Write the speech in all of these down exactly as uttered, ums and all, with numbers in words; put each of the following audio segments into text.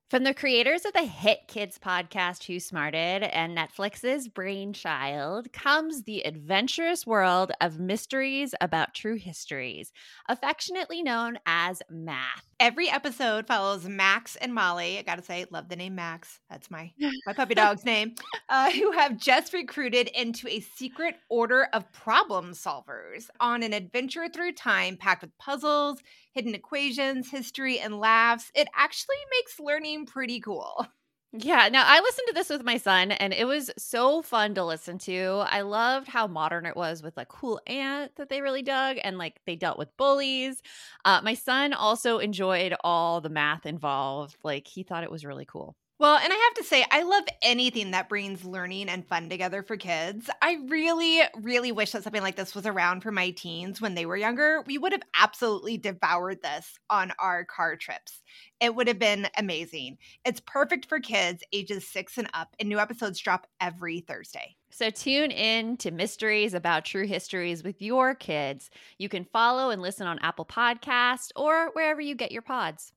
From the creators of the hit kids podcast Who Smarted and Netflix's Brainchild comes the adventurous world of mysteries about true histories, affectionately known as math. Every episode follows Max and Molly. I gotta say, love the name Max. That's my, my puppy dog's name. Uh, who have just recruited into a secret order of problem solvers on an adventure through time packed with puzzles, hidden equations, history, and laughs. It actually makes learning pretty cool. Yeah, now I listened to this with my son and it was so fun to listen to. I loved how modern it was with like cool aunt that they really dug and like they dealt with bullies. Uh, my son also enjoyed all the math involved. Like he thought it was really cool. Well, and I have to say, I love anything that brings learning and fun together for kids. I really, really wish that something like this was around for my teens when they were younger. We would have absolutely devoured this on our car trips. It would have been amazing. It's perfect for kids ages six and up, and new episodes drop every Thursday. So tune in to Mysteries About True Histories with your kids. You can follow and listen on Apple Podcasts or wherever you get your pods.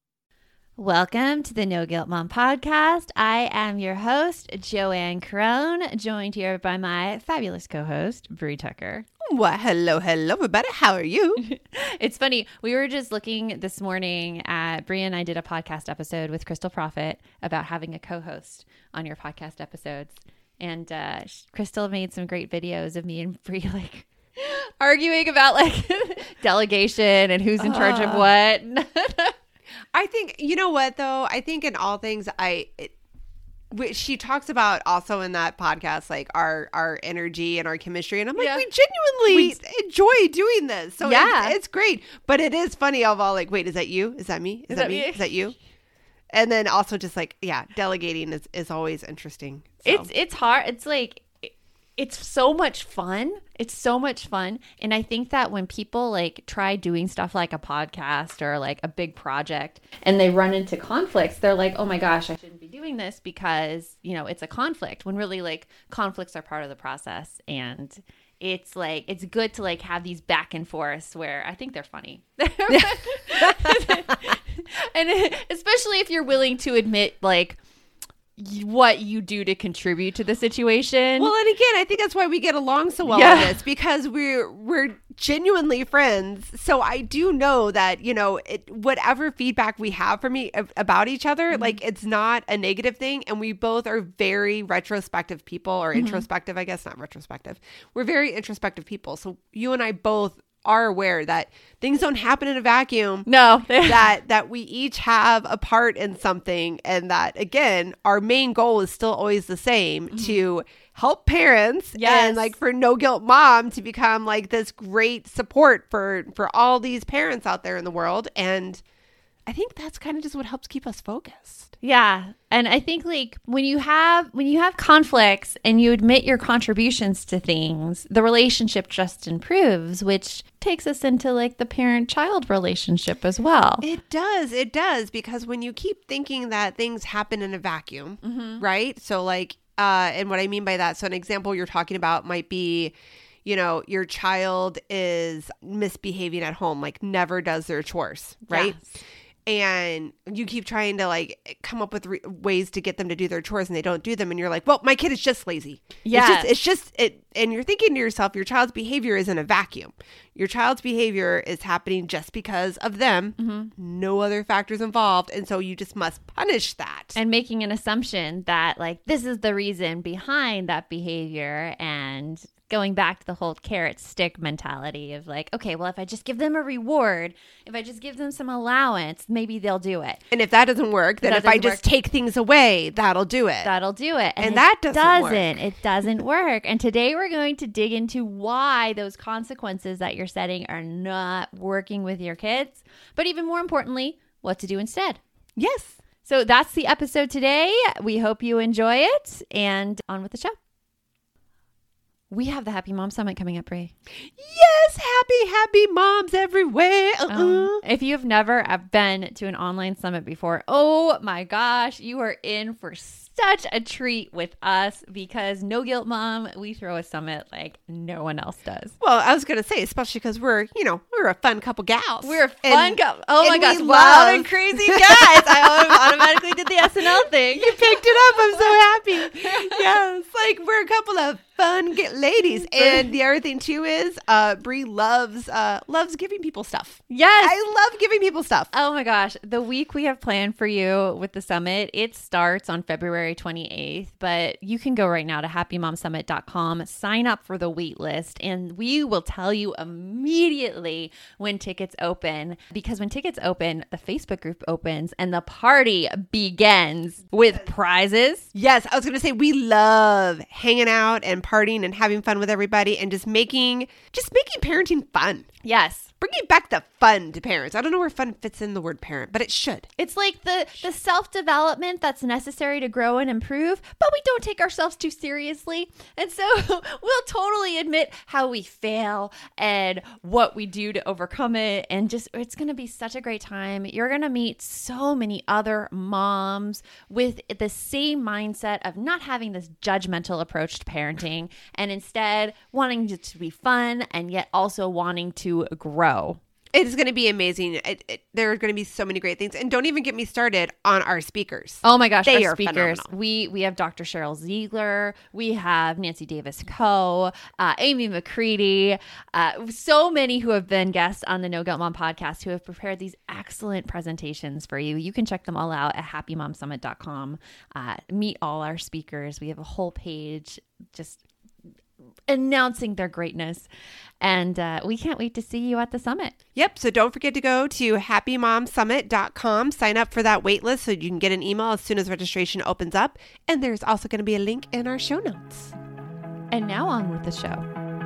Welcome to the No Guilt Mom podcast. I am your host, Joanne Crone, joined here by my fabulous co-host, Brie Tucker. Well, hello, hello, everybody. How are you? It's funny. We were just looking this morning at, Brie and I did a podcast episode with Crystal Profit about having a co-host on your podcast episodes. And uh, Crystal made some great videos of me and Brie like arguing about like delegation and who's in charge uh. of what. I think, you know what, though? I think in all things, I it, she talks about also in that podcast, like our, our energy and our chemistry. And I'm like, yeah. we genuinely we, enjoy doing this. So yeah. it's, it's great. But it is funny. I'm all like, wait, is that you? Is that me? Is, is that, that me? me? Is that you? And then also just like, yeah, delegating is, is always interesting. So. It's, it's hard. It's like, it's so much fun. It's so much fun. And I think that when people like try doing stuff like a podcast or like a big project and they run into conflicts, they're like, oh my gosh, I shouldn't be doing this because, you know, it's a conflict, when really like conflicts are part of the process. And it's like, it's good to like have these back and forths where I think they're funny. And especially if you're willing to admit like, what you do to contribute to the situation. Well, and again, I think that's why we get along so well yeah. on this, because we're we're genuinely friends. So I do know that, you know, it, whatever feedback we have from me about each other, mm-hmm. like it's not a negative thing. And we both are very retrospective people, or mm-hmm. introspective, I guess, not retrospective. We're very introspective people. So you and I both are aware that things don't happen in a vacuum. No. that that we each have a part in something, and that again, our main goal is still always the same, mm-hmm. to help parents yes. and like for No Guilt Mom to become like this great support for for all these parents out there in the world. And I think that's kind of just what helps keep us focused. Yeah. And I think like when you have when you have conflicts and you admit your contributions to things, the relationship just improves, which takes us into like the parent-child relationship as well. It does. It does. Because when you keep thinking that things happen in a vacuum, mm-hmm. right? So like, uh, and what I mean by that, so an example you're talking about might be, you know, your child is misbehaving at home, like never does their chores, right? Yes. And you keep trying to like come up with re- ways to get them to do their chores, and they don't do them. And you're like, well, my kid is just lazy. Yeah. It's just, it's just it. And you're thinking to yourself, your child's behavior is in a vacuum. Your child's behavior is happening just because of them. Mm-hmm. No other factors involved. And so you just must punish that. And making an assumption that like, this is the reason behind that behavior, and going back to the whole carrot stick mentality of like, okay, well, if I just give them a reward, if I just give them some allowance, maybe they'll do it. And if that doesn't work, then if I just take things away, that'll do it. That'll do it. And, and that doesn't, doesn't work. It doesn't work. And today we're going to dig into why those consequences that you're setting are not working with your kids, but even more importantly, what to do instead. Yes. So that's the episode today. We hope you enjoy it, and on with the show. We have the Happy Mom Summit coming up, Brie. Yes, happy, happy moms everywhere. Uh-uh. Um, if you have never been to an online summit before, oh my gosh, you are in for such a treat with us, because No Guilt Mom, we throw a summit like no one else does. Well, I was going to say, especially because we're, you know, we're a fun couple gals. We're a fun couple. Oh my gosh, love- loud and crazy guys. I automatically did the S N thing. You picked it up. I'm so happy. Yes, like we're a couple of fun get ladies. And the other thing too is, uh, Brie loves uh loves giving people stuff. Yes. I love giving people stuff. Oh my gosh. The week we have planned for you with the summit, it starts on February twenty-eighth, but you can go right now to happy mom summit dot com, sign up for the wait list, and we will tell you immediately when tickets open, because when tickets open, the Facebook group opens and the party begins with prizes. Yes, I was going to say we love hanging out and partying and having fun with everybody and just making just making parenting fun. Yes. Bringing back the fun to parents. I don't know where fun fits in the word parent, but it should. It's like the, the self-development that's necessary to grow and improve, but we don't take ourselves too seriously. And so we'll totally admit how we fail and what we do to overcome it. And just, it's going to be such a great time. You're going to meet so many other moms with the same mindset of not having this judgmental approach to parenting and instead wanting it to be fun and yet also wanting to grow. It is going to be amazing. It, it, there are going to be so many great things. And don't even get me started on our speakers. Oh my gosh, they our are speakers. phenomenal. We we have Doctor Cheryl Ziegler. We have Nancy Davis Coe, uh, Amy McCready. Uh, so many who have been guests on the No Guilt Mom podcast who have prepared these excellent presentations for you. You can check them all out at happy mom summit dot com. Uh, meet all our speakers. We have a whole page just announcing their greatness. And uh, we can't wait to see you at the summit. Yep. So don't forget to go to happy mom summit dot com. Sign up for that wait list so you can get an email as soon as registration opens up. And there's also going to be a link in our show notes. And now on with the show.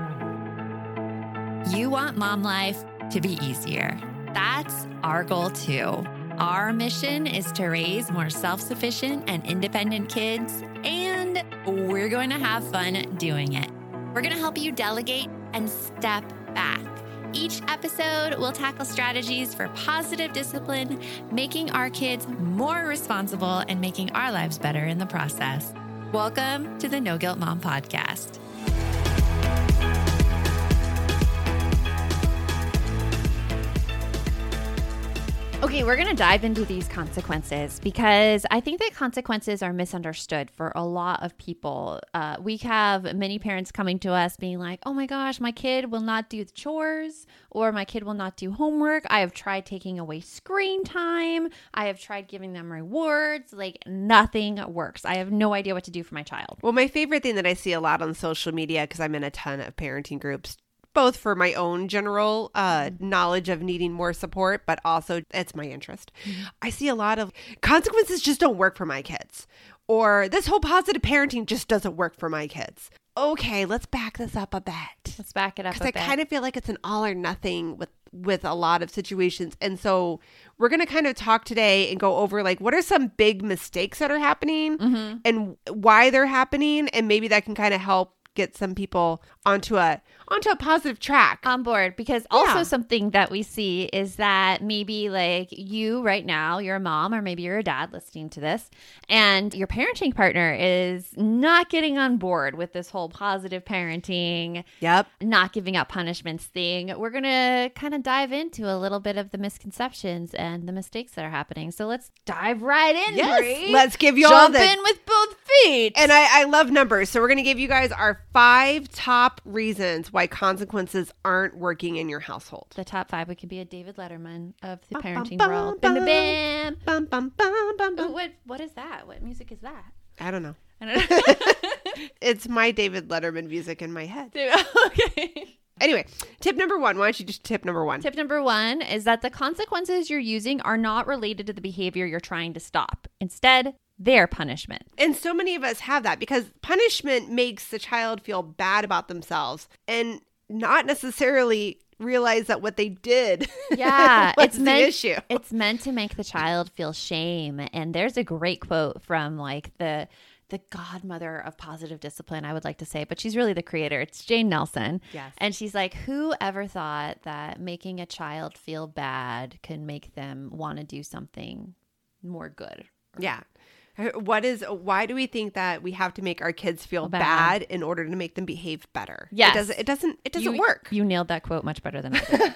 You want mom life to be easier. That's our goal too. Our mission is to raise more self-sufficient and independent kids, and we're going to have fun doing it. We're going to help you delegate and step back. Each episode will tackle strategies for positive discipline, making our kids more responsible and making our lives better in the process. Welcome to the No Guilt Mom Podcast. Okay, we're going to dive into these consequences because I think that consequences are misunderstood for a lot of people. Uh, we have many parents coming to us being like, oh my gosh, my kid will not do the chores or my kid will not do homework. I have tried taking away screen time. I have tried giving them rewards. Like nothing works. I have no idea what to do for my child. Well, my favorite thing that I see a lot on social media, because I'm in a ton of parenting groups, both for my own general uh, knowledge of needing more support, but also it's my interest. Mm-hmm. I see a lot of consequences just don't work for my kids, or this whole positive parenting just doesn't work for my kids. Okay, let's back this up a bit. Let's back it up a Because I bit. kind of feel like it's an all or nothing with with a lot of situations. And so we're going to kind of talk today and go over like what are some big mistakes that are happening mm-hmm. and why they're happening. And maybe that can kind of help get some people onto a onto a positive track. On board, because also Yeah. something that we see is that maybe like you right now, you're a mom or maybe you're a dad listening to this and your parenting partner is not getting on board with this whole positive parenting, Yep. not giving out punishments thing. We're going to kind of dive into a little bit of the misconceptions and the mistakes that are happening. So let's dive right in, Yes. Brie. Let's give you all Jump the in with both feet. And I, I love numbers. So we're going to give you guys our five top reasons why consequences aren't working in your household. the top five, we could be a David Letterman of the Bum, parenting bum, world. bum, Bam, bam, bam. Bum, bum, bum, bum, Ooh, bum. what what is that? What music is that? I don't know. I don't know. It's my David Letterman music in my head. Okay. Anyway, tip number one. Why don't you just tip number one? Tip number one is that the consequences you're using are not related to the behavior you're trying to stop. Instead, they're punishment. And so many of us have that because punishment makes the child feel bad about themselves and not necessarily realize that what they did Yeah, was it's the meant issue. it's meant to make the child feel shame. And there's a great quote from like the the godmother of positive discipline, I would like to say, but she's really the creator. It's Jane Nelson. Yes. And she's like, who ever thought that making a child feel bad can make them want to do something more good? Yeah. What is, why do we think that we have to make our kids feel Bad. bad in order to make them behave better? Yes. It doesn't, it doesn't, it doesn't You- work. You nailed that quote much better than I did.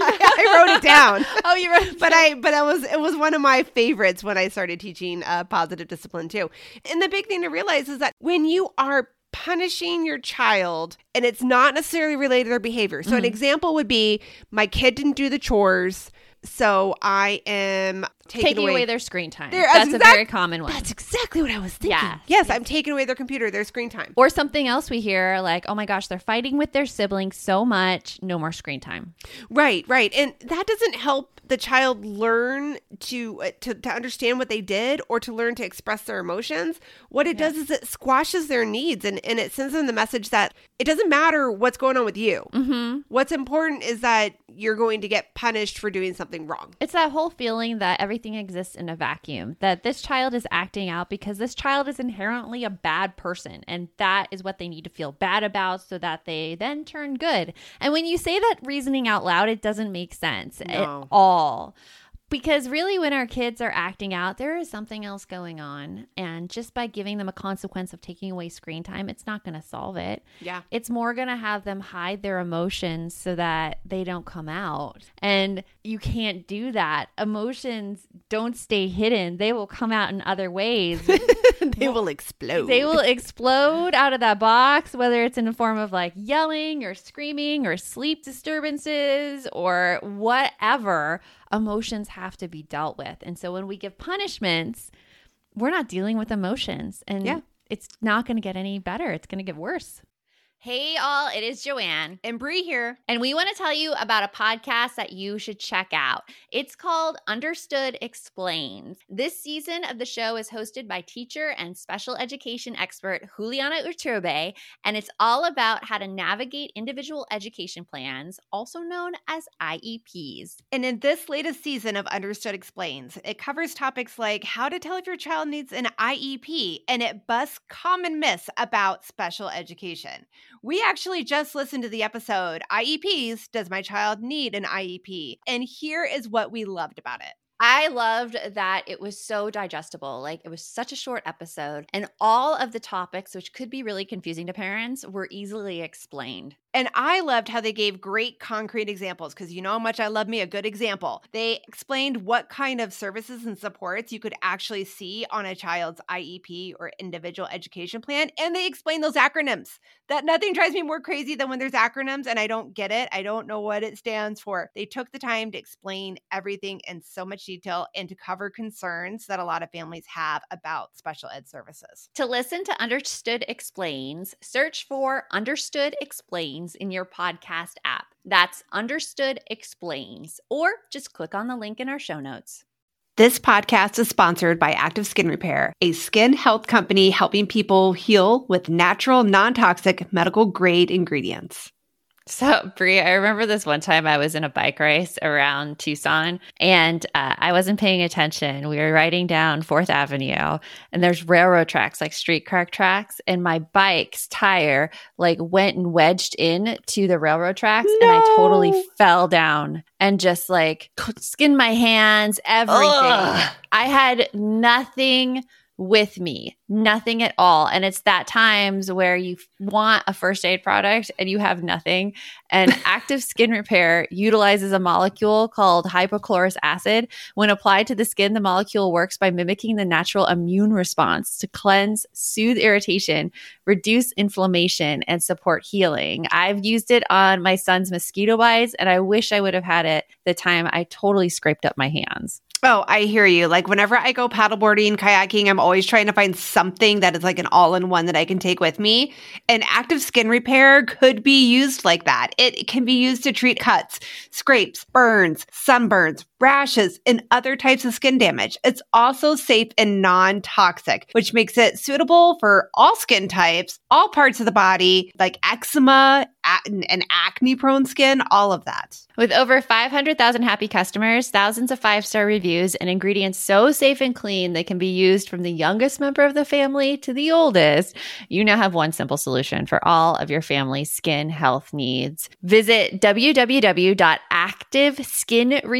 I wrote it down. Oh, you wrote But I, but it was, it was one of my favorites when I started teaching uh, positive discipline too. And the big thing to realize is that when you are punishing your child and it's not necessarily related to their behavior. So an example would be, my kid didn't do the chores, so I am taking, taking away, away their screen time. There- That's that's a exact- very common one. That's exactly what I was thinking. Yeah. Yes, I'm taking away their computer, their screen time. Or something else we hear like, oh my gosh, they're fighting with their siblings so much, no more screen time. Right, right. And that doesn't help the child learn to, uh, to to understand what they did or to learn to express their emotions. What it does is it squashes their needs, and, and it sends them the message that it doesn't matter what's going on with you. Mm-hmm. What's important is that you're going to get punished for doing something wrong. It's that whole feeling that everything exists in a vacuum, that this child is acting out because this child is inherently a bad person. And that is what they need to feel bad about so that they then turn good. And when you say that reasoning out loud, it doesn't make sense No. at all. Because really, when our kids are acting out, there is something else going on. And just by giving them a consequence of taking away screen time, it's not going to solve it. Yeah. It's more going to have them hide their emotions so that they don't come out. And you can't do that. Emotions don't stay hidden. They will come out in other ways. They will explode. They will explode out of that box, whether it's in the form of like yelling or screaming or sleep disturbances or whatever. Emotions have to be dealt with. And so when we give punishments, we're not dealing with emotions. And Yeah. it's not going to get any better. It's going to get worse. Hey, all, it is Joanne. And Bree here. And we want to tell you about a podcast that you should check out. It's called Understood Explains. This season of the show is hosted by teacher and special education expert Juliana Urturbe, and it's all about how to navigate individual education plans, also known as I E Ps. And in this latest season of Understood Explains, it covers topics like how to tell if your child needs an I E P, and it busts common myths about special education. We actually just listened to the episode, I E Ps, Does My Child Need an I E P? And here is what we loved about it. I loved that it was so digestible. Like, it was such a short episode, and all of the topics, which could be really confusing to parents, were easily explained. And I loved how they gave great concrete examples because you know how much I love me a good example. They explained what kind of services and supports you could actually see on a child's I E P or individual education plan. And they explained those acronyms. That nothing drives me more crazy than when there's acronyms and I don't get it. I don't know what it stands for. They took the time to explain everything in so much detail and to cover concerns that a lot of families have about special ed services. To listen to Understood Explains, search for Understood Explains in your podcast app. That's Understood Explains, or just click on the link in our show notes. This podcast is sponsored by Active Skin Repair, a skin health company helping people heal with natural, non-toxic, medical-grade ingredients. So, Brie, I remember this one time I was in a bike race around Tucson, and uh, I wasn't paying attention. We were riding down Fourth Avenue, and there's railroad tracks, like streetcar tracks, and my bike's tire like went and wedged in to the railroad tracks, No. and I totally fell down and just like skinned my hands, everything. Ugh. I had nothing with me, nothing at all. And it's that times where you want a first aid product and you have nothing. And Active Skin Repair utilizes a molecule called hypochlorous acid. When applied to the skin, the molecule works by mimicking the natural immune response to cleanse, soothe irritation, reduce inflammation, and support healing. I've used it on my son's mosquito bites, and I wish I would have had it the time I totally scraped up my hands. Oh, I hear you. Like whenever I go paddleboarding, kayaking, I'm always trying to find something that is like an all-in-one that I can take with me. And Active Skin Repair could be used like that. It can be used to treat cuts, scrapes, burns, sunburns, rashes, and other types of skin damage. It's also safe and non-toxic, which makes it suitable for all skin types, all parts of the body, like eczema and acne-prone skin, all of that. With over five hundred thousand happy customers, thousands of five-star reviews, and ingredients so safe and clean they can be used from the youngest member of the family to the oldest, you now have one simple solution for all of your family's skin health needs. Visit w w w dot active skin repair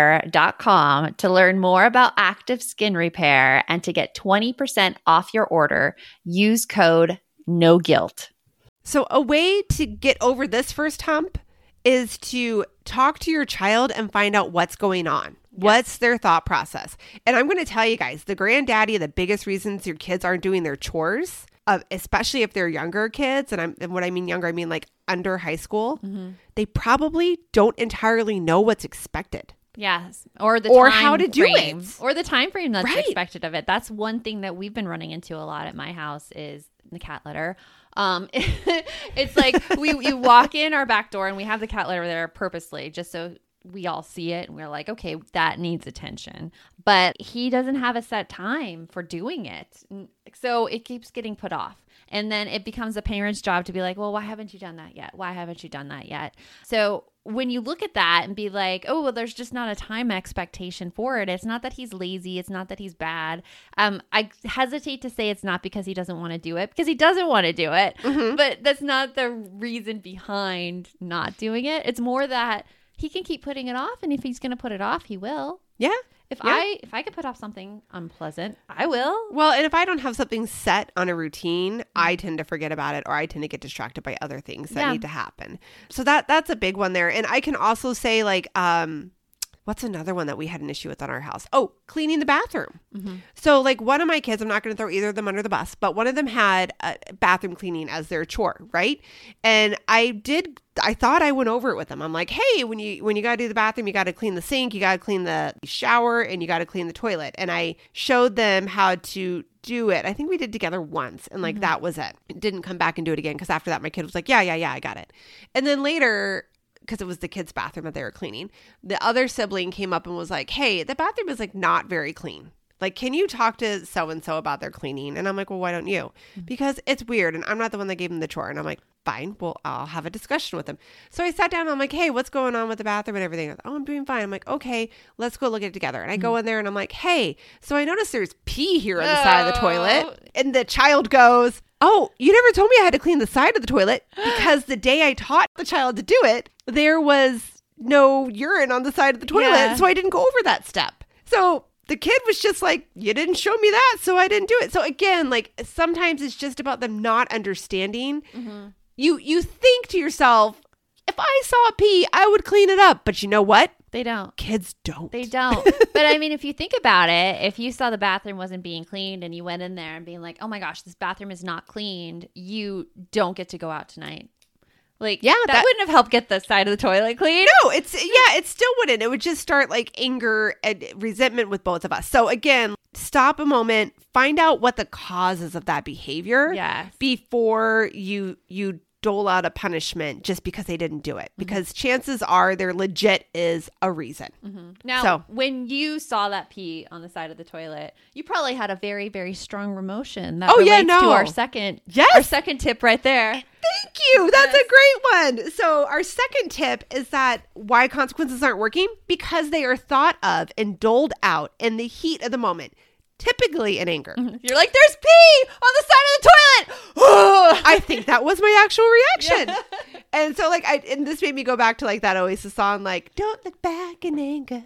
repair dot com to learn more about active skin repair and to get twenty percent off your order. Use code no guilt. So a way to get over this first hump is to talk to your child and find out what's going on. Yes. What's their thought process? And I'm going to tell you guys, the granddaddy, the biggest reasons your kids aren't doing their chores, uh, especially if they're younger kids, and, I'm, and what I mean younger, I mean like under high school, mm-hmm. they probably don't entirely know what's expected. Yes. Or the or time how to do frame, it. Or the time frame that's right. expected of it. That's one thing that we've been running into a lot at my house is the cat litter. Um, it's like we you walk in our back door and we have the cat litter there purposely just so we all see it and we're like, okay, that needs attention. But he doesn't have a set time for doing it. So it keeps getting put off. And then it becomes a parent's job to be like, well, why haven't you done that yet? Why haven't you done that yet? So when you look at that and be like, oh, well, there's just not a time expectation for it. It's not that he's lazy. It's not that he's bad. Um, I hesitate to say it's not because he doesn't want to do it, because he doesn't want to do it. Mm-hmm. But that's not the reason behind not doing it. It's more that he can keep putting it off. And if he's going to put it off, he will. Yeah. If yeah. I if I could put off something unpleasant, I will. Well, and if I don't have something set on a routine, I tend to forget about it or I tend to get distracted by other things that yeah. need to happen. So that that's a big one there. And I can also say like, um, what's another one that we had an issue with on our house? Oh, cleaning the bathroom. Mm-hmm. So like one of my kids, I'm not going to throw either of them under the bus, but one of them had a bathroom cleaning as their chore, right? And I did, I thought I went over it with them. I'm like, hey, when you when you got to do the bathroom, you got to clean the sink, you got to clean the shower, and you got to clean the toilet. And I showed them how to do it. I think we did together once, and like mm-hmm. that was it. Didn't come back and do it again because after that, my kid was like, yeah, yeah, yeah, I got it. And then later, because it was the kids' bathroom that they were cleaning, the other sibling came up and was like, hey, the bathroom is like not very clean. Like, can you talk to so-and-so about their cleaning? And I'm like, well, why don't you? Because it's weird. And I'm not the one that gave them the chore. And I'm like, fine, well, I'll have a discussion with them. So I sat down and I'm like, hey, what's going on with the bathroom and everything? Oh, I'm doing fine. I'm like, okay, let's go look at it together. And I go in there and I'm like, hey, so I noticed there's pee here on the oh. side of the toilet. And the child goes, oh, you never told me I had to clean the side of the toilet because the day I taught the child to do it, there was no urine on the side of the toilet. Yeah. So I didn't go over that step. So the kid was just like, you didn't show me that, so I didn't do it. So again, like sometimes it's just about them not understanding. Mm-hmm. You you think to yourself, if I saw a pee, I would clean it up. But you know what? They don't. Kids don't. They don't. But I mean, if you think about it, if you saw the bathroom wasn't being cleaned and you went in there and being like, oh my gosh, this bathroom is not cleaned, you don't get to go out tonight. Like, yeah, that, that wouldn't have helped get the side of the toilet clean. No, it's, yeah, it still wouldn't. It would just start like anger and resentment with both of us. So again, stop a moment, find out what the causes of that behavior yes. before you, you dole out a punishment just because they didn't do it. Because mm-hmm. chances are there legit is a reason. Mm-hmm. Now, so, when you saw that pee on the side of the toilet, you probably had a very, very strong emotion that oh, relates yeah, no. to our second, yes. our second tip right there. Thank you. That's yes. a great one. So our second tip is that why consequences aren't working? Because they are thought of and doled out in the heat of the moment. Typically in anger. Mm-hmm. You're like, there's pee on the side of the toilet. I think that was my actual reaction. Yeah. And so like, I, and this made me go back to like that Oasis song, like, don't look back in anger.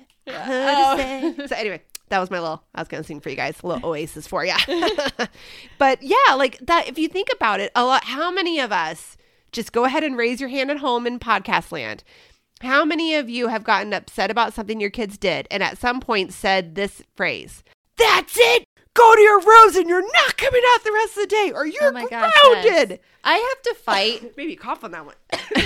Yeah. Oh. So anyway, that was my little, I was going to sing for you guys, a little Oasis for you. But yeah, like that, if you think about it, a lot, how many of us, just go ahead and raise your hand at home in podcast land. How many of you have gotten upset about something your kids did and at some point said this phrase, that's it. Go to your rooms and you're not coming out the rest of the day or you're oh my grounded. Gosh, yes. I have to fight. Maybe cough on that one.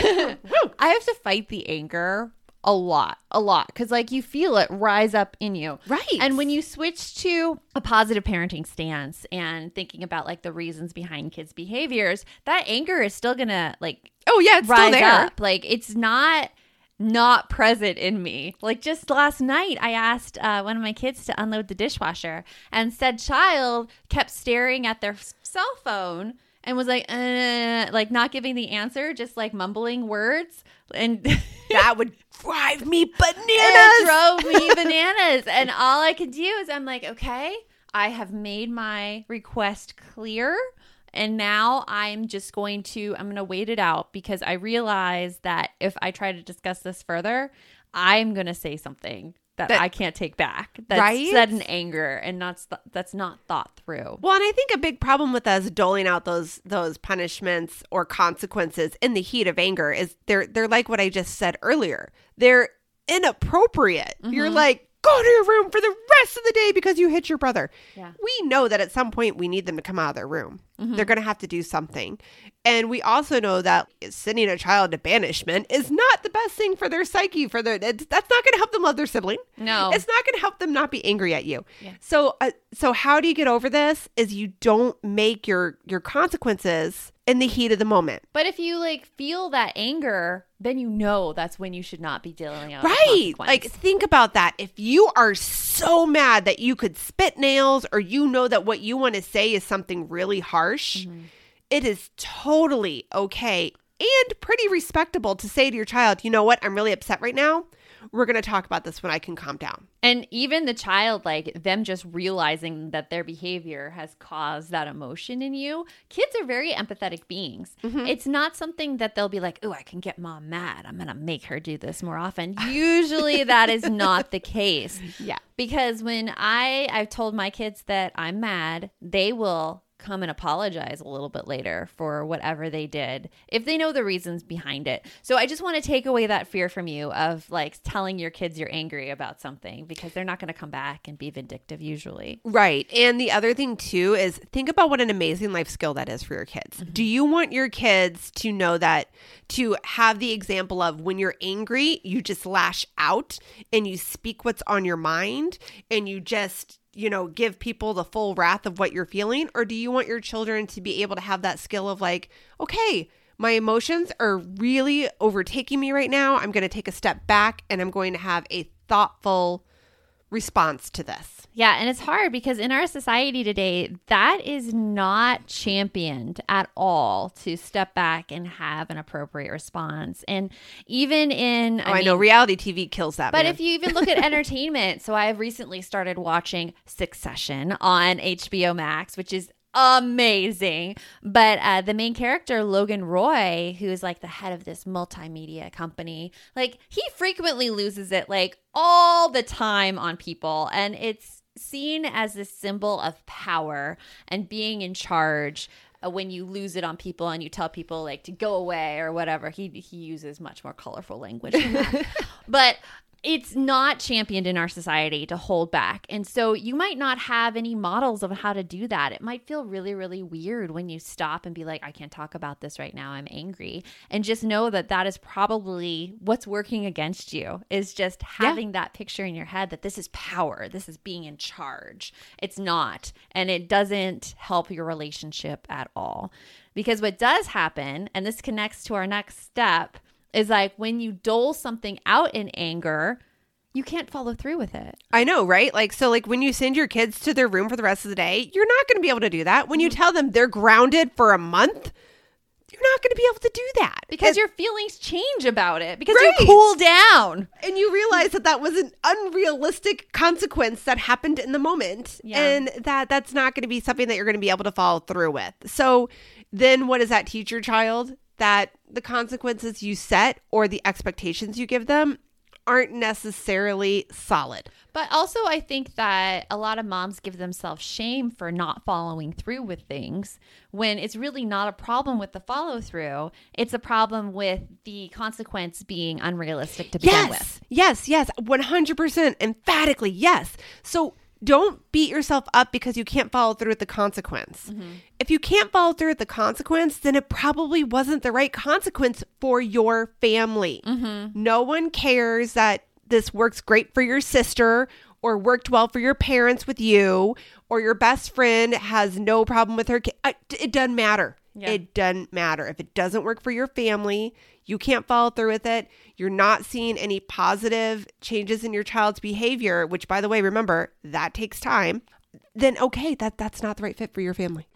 I have to fight the anger a lot, a lot. Because like you feel it rise up in you. Right. And when you switch to a positive parenting stance and thinking about like the reasons behind kids' behaviors, that anger is still going to like oh yeah, it's rise still there. Up. Like it's not... not present in me. Like just last night, I asked uh, one of my kids to unload the dishwasher and said child kept staring at their cell phone and was like, uh, like not giving the answer, just like mumbling words. And that would drive me bananas. It drove me bananas. And all I could do is I'm like, okay, I have made my request clear. And now I'm just going to, I'm going to wait it out because I realize that if I try to discuss this further, I'm going to say something that, That- I can't take back. That's Right? said in anger and not th- that's not thought through. Well, and I think a big problem with us doling out those those punishments or consequences in the heat of anger is they're they're like what I just said earlier. They're inappropriate. Mm-hmm. You're like, go to your room for the rest of the day because you hit your brother. Yeah. We know that at some point we need them to come out of their room. Mm-hmm. They're going to have to do something. And we also know that sending a child to banishment is not the best thing for their psyche. For their, it's, that's not going to help them love their sibling. No. It's not going to help them not be angry at you. Yeah. So, uh, so how do you get over this? Is you don't make your your consequences in the heat of the moment. But if you like feel that anger, then you know that's when you should not be dealing out a Right. consequence. Like, think about that. If you are so mad that you could spit nails, or you know that what you want to say is something really harsh, Mm-hmm. it is totally okay and pretty respectable to say to your child, you know what? I'm really upset right now. We're going to talk about this when I can calm down. And even the child, like them just realizing that their behavior has caused that emotion in you. Kids are very empathetic beings. Mm-hmm. It's not something that they'll be like, oh, I can get mom mad. I'm going to make her do this more often. Usually that is not the case. Yeah. Because when I, I've told my kids that I'm mad, they will come and apologize a little bit later for whatever they did if they know the reasons behind it. So I just want to take away that fear from you of like telling your kids you're angry about something, because they're not going to come back and be vindictive usually. Right. And the other thing too is think about what an amazing life skill that is for your kids. Mm-hmm. Do you want your kids to know that, to have the example of when you're angry, you just lash out and you speak what's on your mind and you just, you know, give people the full wrath of what you're feeling? Or do you want your children to be able to have that skill of like, okay, my emotions are really overtaking me right now. I'm going to take a step back and I'm going to have a thoughtful response to this. Yeah, and it's hard because in our society today, that is not championed at all, to step back and have an appropriate response. And even in, Oh, I, I know mean, reality T V kills that. But man. if you even look at entertainment, so I've recently started watching Succession on H B O Max, which is amazing. But uh, the main character, Logan Roy, who is like the head of this multimedia company, like he frequently loses it like all the time on people. And it's seen as this symbol of power and being in charge. Uh, when you lose it on people and you tell people like to go away or whatever, he he uses much more colorful language than that. But it's not championed in our society to hold back. And so you might not have any models of how to do that. It might feel really, really weird when you stop and be like, I can't talk about this right now. I'm angry. And just know that that is probably what's working against you, is just having that picture in your head that this is power. This is being in charge. It's not. And it doesn't help your relationship at all. Because what does happen, and this connects to our next step, is like when you dole something out in anger, you can't follow through with it. I know, right? Like, so like when you send your kids to their room for the rest of the day, you're not going to be able to do that. When you tell them they're grounded for a month, you're not going to be able to do that. Because and, your feelings change about it. Because Right. you cool down. and you realize that that was an unrealistic consequence that happened in the moment. Yeah. And that that's not going to be something that you're going to be able to follow through with. So then what does that teach your child? That the consequences you set or the expectations you give them aren't necessarily solid. But also, I think that a lot of moms give themselves shame for not following through with things when it's really not a problem with the follow through. It's a problem with the consequence being unrealistic to begin Yes, with. yes, yes, one hundred percent emphatically, yes. So don't beat yourself up because you can't follow through with the consequence. Mm-hmm. If you can't follow through with the consequence, then it probably wasn't the right consequence for your family. Mm-hmm. No one cares that this works great for your sister or worked well for your parents with you, or your best friend has no problem with her kid. It doesn't matter. Yeah. It doesn't matter. If it doesn't work for your family, you can't follow through with it. You're not seeing any positive changes in your child's behavior, which, by the way, remember, that takes time. Then, okay, that, that's not the right fit for your family.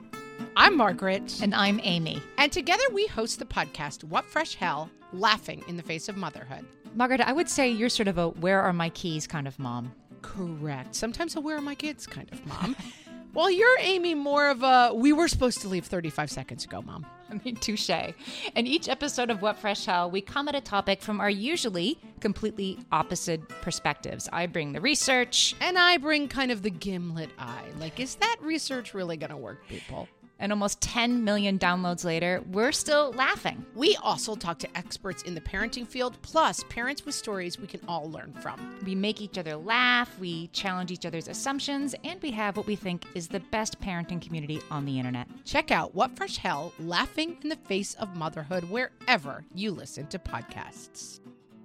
I'm Margaret. And I'm Amy. And together we host the podcast, What Fresh Hell? Laughing in the Face of Motherhood. Margaret, I would say you're sort of a where are my keys kind of mom. Correct. Sometimes a where are my kids kind of mom. Well, you're aiming more of a, we were supposed to leave thirty-five seconds ago, Mom. I mean, touche. In each episode of What Fresh Hell, we come at a topic from our usually completely opposite perspectives. I bring the research. And I bring kind of the gimlet eye. Like, is that research really going to work, people? And almost ten million downloads later, we're still laughing. We also talk to experts in the parenting field, plus parents with stories we can all learn from. We make each other laugh, we challenge each other's assumptions, and we have what we think is the best parenting community on the internet. Check out What Fresh Hell, Laughing in the Face of Motherhood, wherever you listen to podcasts.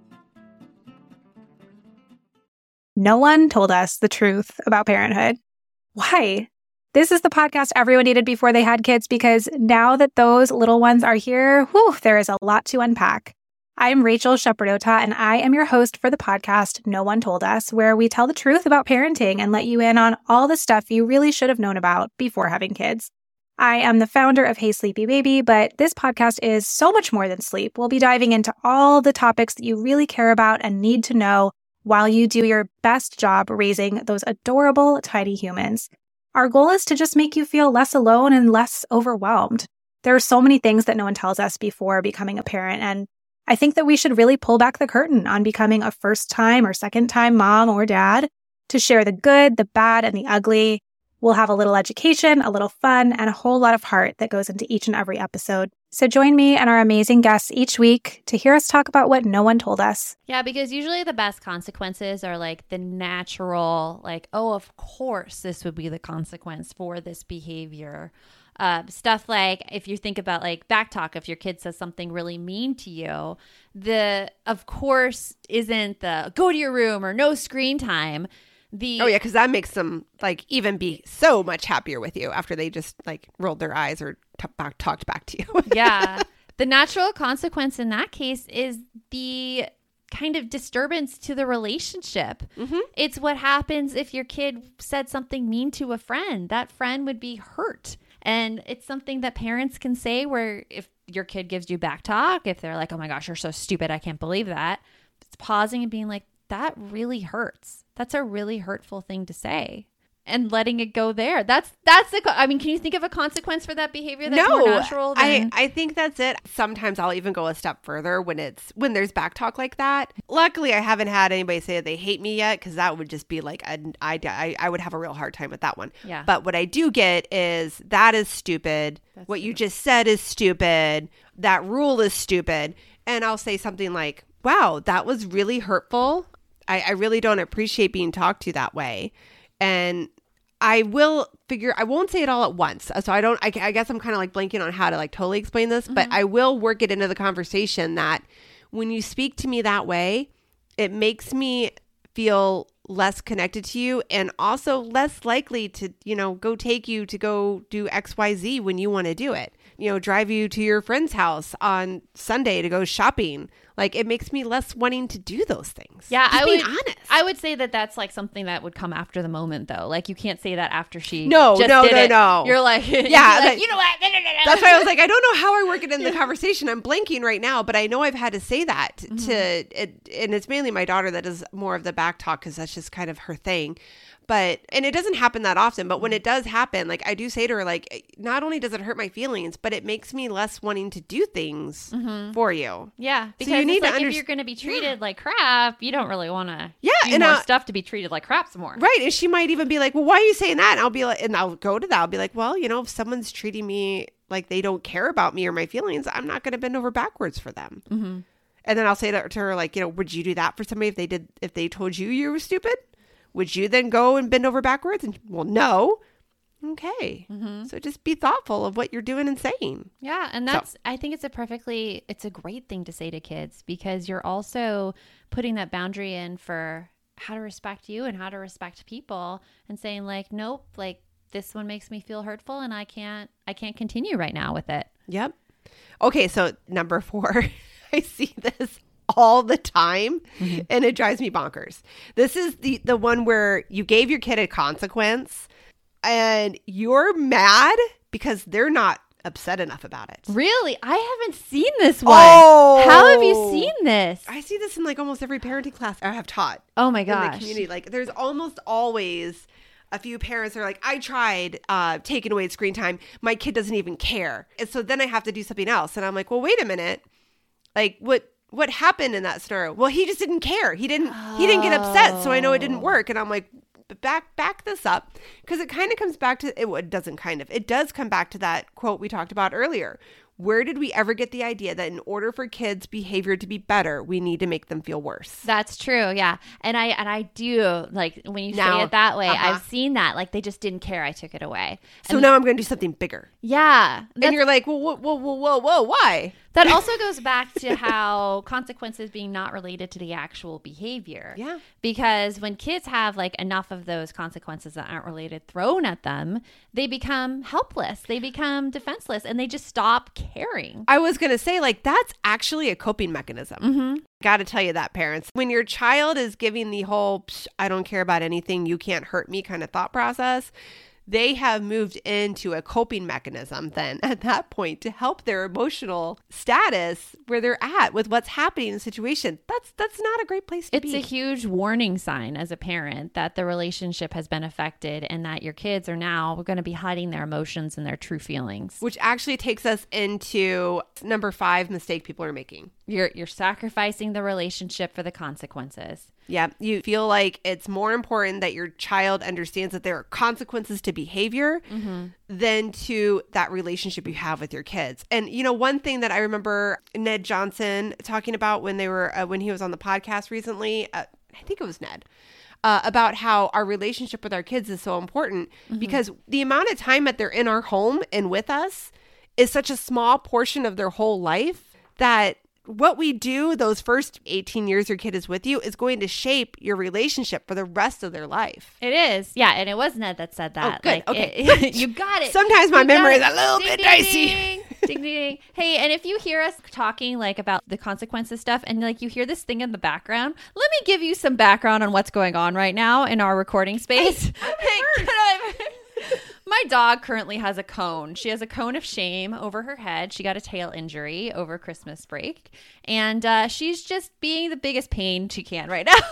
No one told us the truth about parenthood. Why? This is the podcast everyone needed before they had kids, because now that those little ones are here, whew, there is a lot to unpack. I'm Rachel Shepardota, and I am your host for the podcast No One Told Us, where we tell the truth about parenting and let you in on all the stuff you really should have known about before having kids. I am the founder of Hey Sleepy Baby, but this podcast is so much more than sleep. We'll be diving into all the topics that you really care about and need to know while you do your best job raising those adorable tiny humans. Our goal is to just make you feel less alone and less overwhelmed. There are so many things that no one tells us before becoming a parent, and I think that we should really pull back the curtain on becoming a first-time or second-time mom or dad to share the good, the bad, and the ugly. We'll have a little education, a little fun, and a whole lot of heart that goes into each and every episode. So join me and our amazing guests each week to hear us talk about what no one told us. Yeah, because usually the best consequences are like the natural, like, oh, of course this would be the consequence for this behavior. Uh, stuff like if you think about like backtalk, if your kid says something really mean to you, the of course isn't the go to your room or no screen time. The Oh yeah, because that makes them like even be so much happier with you after they just like rolled their eyes or t- back, talked back to you. Yeah. The natural consequence in that case is the kind of disturbance to the relationship. Mm-hmm. It's what happens if your kid said something mean to a friend. That friend would be hurt. And it's something that parents can say where if your kid gives you back talk, if they're like, oh my gosh, you're so stupid, I can't believe that. It's pausing and being like, that really hurts. That's a really hurtful thing to say. And letting it go there. That's that's the. I mean, can you think of a consequence for that behavior that's no, more natural? Than... I I think that's it. Sometimes I'll even go a step further when it's when there's back talk like that. Luckily, I haven't had anybody say that they hate me yet, because that would just be like a, I, I I would have a real hard time with that one. Yeah. But what I do get is that is stupid. That's what true. you just said is stupid. That rule is stupid. And I'll say something like, "Wow, that was really hurtful. I, I really don't appreciate being talked to that way." And I will figure, I won't say it all at once. So I don't, I, I guess I'm kind of like blanking on how to like totally explain this, but Mm-hmm. I will work it into the conversation that when you speak to me that way, it makes me feel less connected to you and also less likely to, you know, go take you to go do X Y Z when you want to do it. You know, drive you to your friend's house on Sunday to go shopping. Like, it makes me less wanting to do those things. Yeah, Just I being would. honest. I would say that that's like something that would come after the moment, though. Like, you can't say that after she. No, just no, did no, it. no. You're like, yeah, Yeah, like, that- you know what? No, no, no, no. That's why I was like, I don't know how I work it in the conversation. I'm blanking right now, but I know I've had to say that Mm-hmm. to it, and it's mainly my daughter that does more of the back talk because that's just kind of her thing. But, and it doesn't happen that often, but when it does happen, like I do say to her, like, not only does it hurt my feelings, but it makes me less wanting to do things Mm-hmm. for you. Yeah, because you it's need to like under- if you're going to be treated like crap, you don't really want to Yeah, do and more uh, stuff to be treated like crap some more. Right. And she might even be like, well, why are you saying that? And I'll be like, and I'll go to that. I'll be like, well, you know, if someone's treating me like they don't care about me or my feelings, I'm not going to bend over backwards for them. Mm-hmm. And then I'll say to, to her, like, you know, would you do that for somebody if they did, if they told you you were stupid? Would you then go and bend over backwards? And well, no. Okay. Mm-hmm. So just be thoughtful of what you're doing and saying. Yeah, and So- that's I think it's a perfectly it's a great thing to say to kids because you're also putting that boundary in for how to respect you and how to respect people and saying like, nope, like this one makes me feel hurtful and I can't I can't continue right now with it. Yep. Okay. So number four, I see this all the time and it drives me bonkers. This is the, the one where you gave your kid a consequence and you're mad because they're not upset enough about it. Really? I haven't seen this one. Oh. How have you seen this? I see this in like almost every parenting class I have taught Oh my in the gosh. community. Like there's almost always a few parents are like, I tried uh, taking away screen time. My kid doesn't even care. And so then I have to do something else. And I'm like, well, wait a minute. Like what, what happened in that scenario? Well, he just didn't care. He didn't, oh. he didn't get upset. So I know it didn't work. And I'm like, back, back this up. Cause it kind of comes back to, it, it doesn't kind of, it does come back to that quote we talked about earlier. Where did we ever get the idea that in order for kids' behavior to be better, we need to make them feel worse? That's true. Yeah. And I and I do, like, when you now, say it that way, uh-huh. I've seen that. Like, they just didn't care. I took it away. So and now I'm going to do something bigger. Yeah. And you're like, whoa, whoa, whoa, whoa, whoa, whoa, why? That also goes back to how consequences being not related to the actual behavior. Yeah. Because when kids have like enough of those consequences that aren't related thrown at them, they become helpless. They become defenseless and they just stop caring. I was going to say, like, that's actually a coping mechanism. Mm-hmm. Got to tell you that, parents. When your child is giving the whole, I don't care about anything, you can't hurt me kind of thought process, they have moved into a coping mechanism then at that point to help their emotional status where they're at with what's happening in the situation. That's that's not a great place to it's be. It's a huge warning sign as a parent that the relationship has been affected and that your kids are now going to be hiding their emotions and their true feelings. Which actually takes us into number five mistake people are making. You're you're sacrificing the relationship for the consequences. Yeah, you feel like it's more important that your child understands that there are consequences to behavior mm-hmm. than to that relationship you have with your kids. And, you know, one thing that I remember Ned Johnson talking about when they were, uh, when he was on the podcast recently, uh, I think it was Ned, uh, about how our relationship with our kids is so important mm-hmm. because the amount of time that they're in our home and with us is such a small portion of their whole life that what we do those first eighteen years your kid is with you is going to shape your relationship for the rest of their life. It is. Yeah. And it was Ned that said that. Oh, good. Like, okay. It, you got it. Sometimes my you memory is it. a little ding, bit ding, dicey. Ding, ding, ding. Hey, and if you hear us talking like about the consequences stuff and like you hear this thing in the background, let me give you some background on what's going on right now in our recording space. Hey, hey, can I- My dog currently has a cone. She has a cone of shame over her head. She got a tail injury over Christmas break. And uh, she's just being the biggest pain she can right now.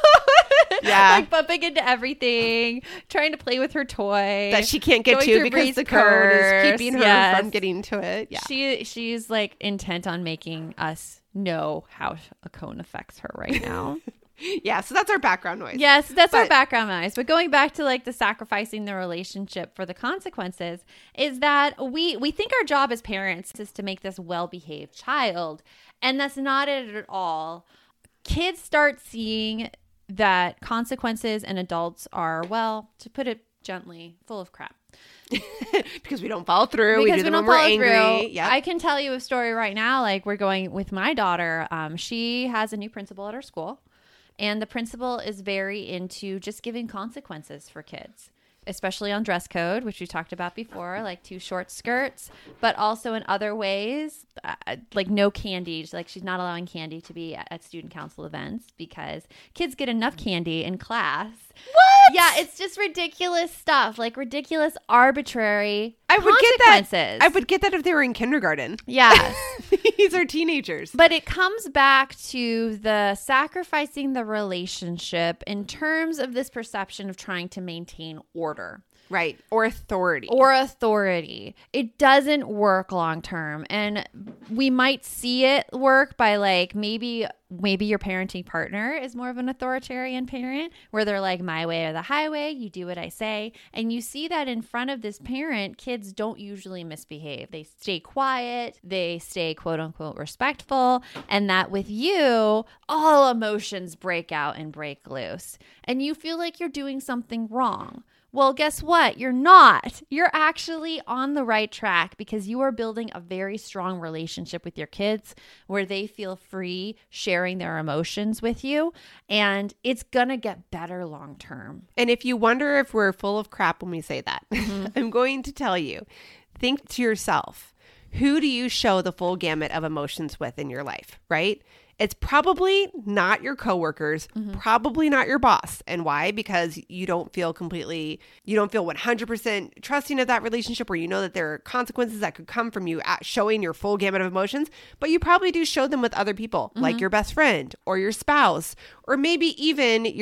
Yeah. Like bumping into everything, trying to play with her toy. That she can't get going to through because race the cone course. is keeping her Yes. from getting to it. Yeah. She She's like intent on making us know how a cone affects her right now. Yeah, so that's our background noise. Yes, that's But- our background noise. But going back to like the sacrificing the relationship for the consequences is that we we think our job as parents is to make this well-behaved child, and that's not it at all. Kids start seeing that consequences and adults are, well, to put it gently, full of crap. Because we don't follow through. Because we do we them don't when we're follow angry. through. Yeah. I can tell you a story right now. Like we're going with my daughter. Um, she has a new principal at her school. And the principal is very into just giving consequences for kids, especially on dress code, which we talked about before, like too short skirts, but also in other ways, uh, like no candy. Like she's not allowing candy to be at, at student council events because kids get enough candy in class. What? Yeah, it's just ridiculous stuff, like ridiculous, arbitrary I would get that. consequences. I would get that if they were in kindergarten. Yes. These are teenagers. But it comes back to the sacrificing the relationship in terms of this perception of trying to maintain order. Right. Or authority. Or authority. It doesn't work long term. And we might see it work by like maybe maybe your parenting partner is more of an authoritarian parent where they're like, my way or the highway, you do what I say. And you see that in front of this parent, kids don't usually misbehave. They stay quiet, they stay quote unquote respectful, and that with you, all emotions break out and break loose. And you feel like you're doing something wrong. Well, guess what? You're not. You're actually on the right track because you are building a very strong relationship with your kids where they feel free sharing their emotions with you. And it's going to get better long term. And if you wonder if we're full of crap when we say that, mm-hmm. I'm going to tell you, think to yourself, who do you show the full gamut of emotions with in your life, right? It's probably not your coworkers, mm-hmm. probably not your boss. And why? Because you don't feel completely, you don't feel one hundred percent trusting of that relationship where you know that there are consequences that could come from you at showing your full gamut of emotions. But you probably do show them with other people, mm-hmm. like your best friend or your spouse, or maybe even your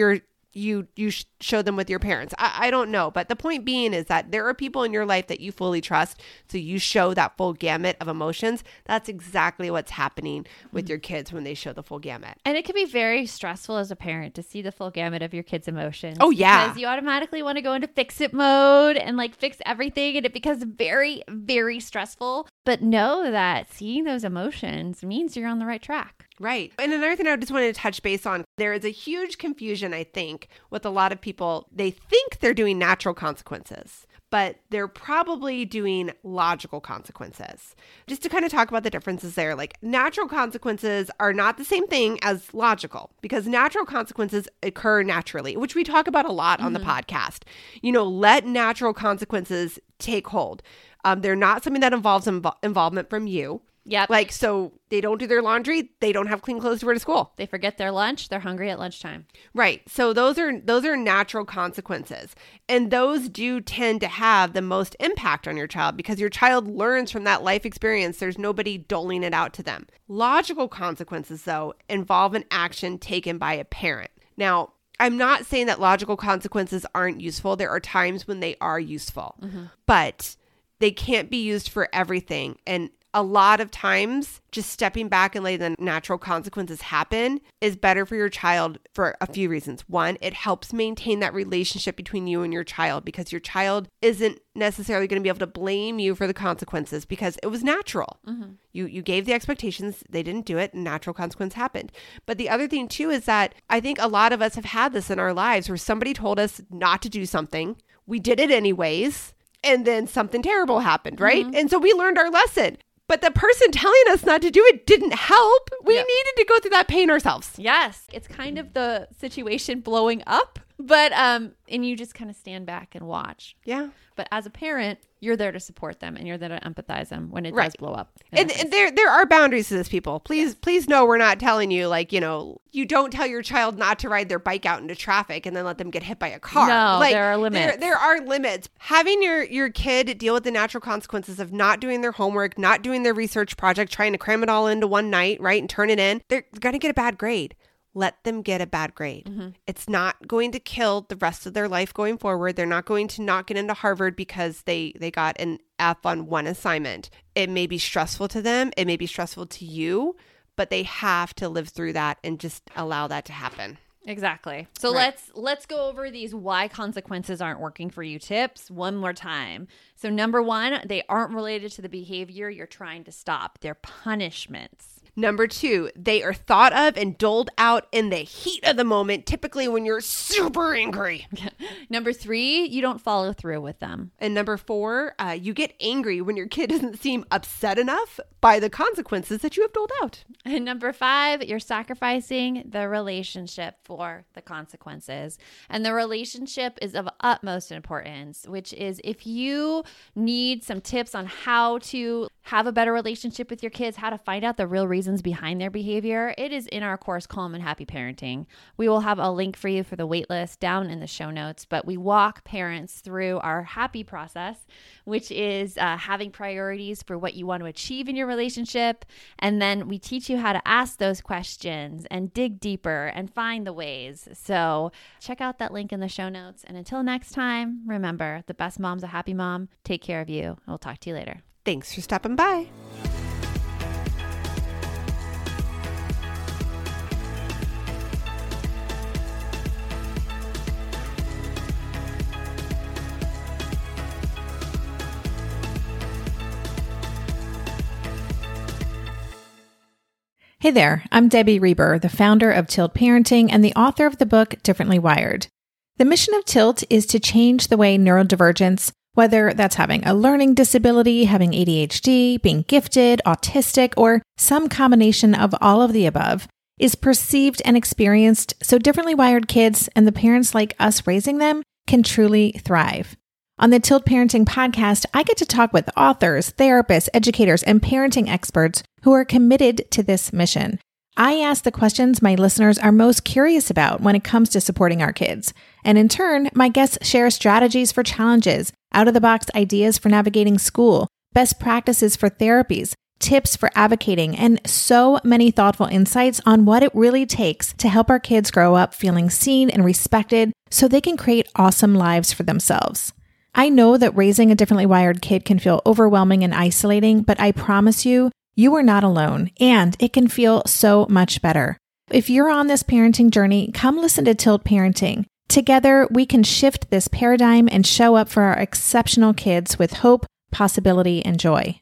you you sh- show them with your parents. I, I don't know. But the point being is that there are people in your life that you fully trust. So you show that full gamut of emotions. That's exactly what's happening with mm-hmm. your kids when they show the full gamut. And it can be very stressful as a parent to see the full gamut of your kids' emotions. Oh, yeah. Because you automatically want to go into fix it mode and like fix everything. And it becomes very, very stressful. But know that seeing those emotions means you're on the right track. Right. And another thing I just wanted to touch base on, there is a huge confusion, I think, with a lot of people. They think they're doing natural consequences, but they're probably doing logical consequences. Just to kind of talk about the differences there, like natural consequences are not the same thing as logical, because natural consequences occur naturally, which we talk about a lot mm-hmm. on the podcast. You know, let natural consequences take hold. Um, they're not something that involves invo- involvement from you. Yep. Like, so they don't do their laundry. They don't have clean clothes to wear to school. They forget their lunch. They're hungry at lunchtime. Right. So those are those are natural consequences. And those do tend to have the most impact on your child because your child learns from that life experience. There's nobody doling it out to them. Logical consequences, though, involve an action taken by a parent. Now, I'm not saying that logical consequences aren't useful. There are times when they are useful, mm-hmm. but they can't be used for everything. And a lot of times, just stepping back and letting the natural consequences happen is better for your child for a few reasons. One, it helps maintain that relationship between you and your child because your child isn't necessarily going to be able to blame you for the consequences because it was natural. Mm-hmm. You you gave the expectations, they didn't do it, and natural consequence happened. But the other thing too is that I think a lot of us have had this in our lives where somebody told us not to do something, we did it anyways, and then something terrible happened, right? Mm-hmm. And so we learned our lesson. But the person telling us not to do it didn't help. We yep. needed to go through that pain ourselves. Yes. It's kind of the situation blowing up, but um, and you just kind of stand back and watch. Yeah. But as a parent, you're there to support them and you're there to empathize them when it right. does blow up. And, and there there are boundaries to this, people. Please, yes. please know we're not telling you, like, you know, you don't tell your child not to ride their bike out into traffic and then let them get hit by a car. No, like, there are limits. There, there are limits. Having your, your kid deal with the natural consequences of not doing their homework, not doing their research project, trying to cram it all into one night, right, and turn it in, they're going to get a bad grade. Let them get a bad grade. Mm-hmm. It's not going to kill the rest of their life going forward. They're not going to not get into Harvard because they, they got an F on one assignment. It may be stressful to them. It may be stressful to you, but they have to live through that and just allow that to happen. Exactly. So right. let's let's go over these why consequences aren't working for you tips one more time. So number one, they aren't related to the behavior you're trying to stop. They're punishments. Number two, they are thought of and doled out in the heat of the moment, typically when you're super angry. Number three, you don't follow through with them. And number four, uh, you get angry when your kid doesn't seem upset enough by the consequences that you have doled out. And number five, you're sacrificing the relationship for the consequences. And the relationship is of utmost importance, which is if you need some tips on how to have a better relationship with your kids, how to find out the real reasons behind their behavior, it is in our course, Calm and Happy Parenting. We will have a link for you for the waitlist down in the show notes, but we walk parents through our happy process, which is uh, having priorities for what you want to achieve in your relationship. And then we teach you how to ask those questions and dig deeper and find the ways. So check out that link in the show notes. And until next time, remember, the best mom's a happy mom. Take care of you. We'll talk to you later. Thanks for stopping by. Hey there, I'm Debbie Reber, the founder of Tilt Parenting and the author of the book Differently Wired. The mission of Tilt is to change the way neurodivergence, whether that's having a learning disability, having A D H D, being gifted, autistic, or some combination of all of the above, is perceived and experienced so differently wired kids and the parents like us raising them can truly thrive. On the Tilt Parenting podcast, I get to talk with authors, therapists, educators, and parenting experts who are committed to this mission. I ask the questions my listeners are most curious about when it comes to supporting our kids. And in turn, my guests share strategies for challenges, out-of-the-box ideas for navigating school, best practices for therapies, tips for advocating, and so many thoughtful insights on what it really takes to help our kids grow up feeling seen and respected so they can create awesome lives for themselves. I know that raising a differently wired kid can feel overwhelming and isolating, but I promise you, you are not alone, and it can feel so much better. If you're on this parenting journey, come listen to Tilt Parenting. Together, we can shift this paradigm and show up for our exceptional kids with hope, possibility, and joy.